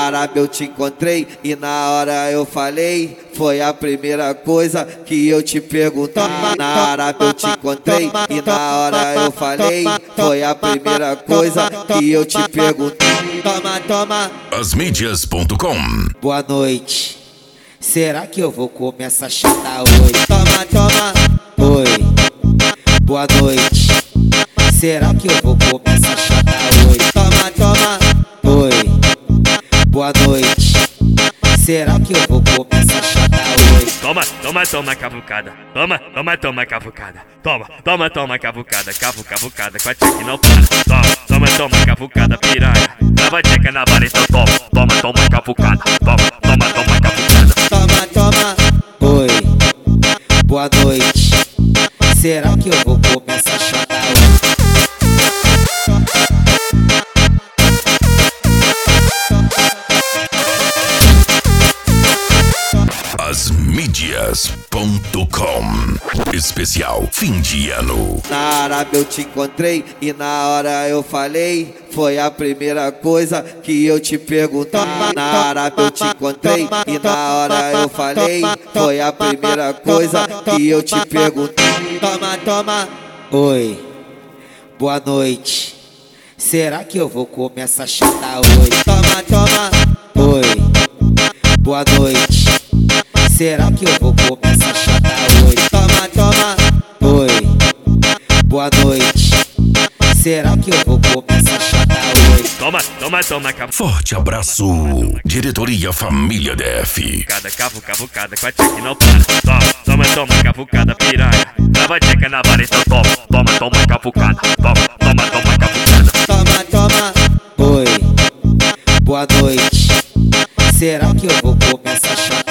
Arábia eu te encontrei e na hora eu falei, foi a primeira coisa que eu te perguntei. Na Arábia eu te encontrei e na hora eu falei, foi a primeira coisa que eu te perguntei. Toma, toma. Asmídias.com. Boa noite. Será que eu vou comer essa chata hoje? Toma, toma. Oi. Boa noite. Será que eu vou comer essa chata hoje? Toma, toma. Oi. Boa noite. Será que eu vou comer essa chata hoje? Toma, toma, toma cavucada. Toma, toma, toma cavucada. Toma, toma, toma cavucada. Cavucada com a tcheca não para. Toma, toma, toma cavucada, piranha. Leva a tcheca na vara, então toma. Toma, toma cavucada. Toma, toma, toma cavucada. Toma, toma. Oi. Boa noite. Será que eu vou comer essa chata hoje? Asmídias.com. Especial fim de ano. Na Arábia eu te encontrei e na hora eu falei, foi a primeira coisa que eu te perguntei. Na Arábia eu te encontrei e na hora eu falei, foi a primeira coisa que eu te perguntei. Toma, toma. Oi. Boa noite. Será que eu vou comer essa chata hoje? Toma, toma. Oi. Boa noite. Será que eu vou comer essa chata hoje? Toma, toma. Oi. Boa noite. Será que eu vou comer essa chata hoje? Toma, toma, toma cavucada. Forte abraço. Diretoria Família DF. Cavucada com a tcheca não para. Toma, toma, toma cavucada, piranha. Leva a tcheca na vara, então toma. Toma, toma cavucada. Toma, toma, toma cavucada. Toma, toma. Oi. Boa noite. Será que eu vou comer essa chata?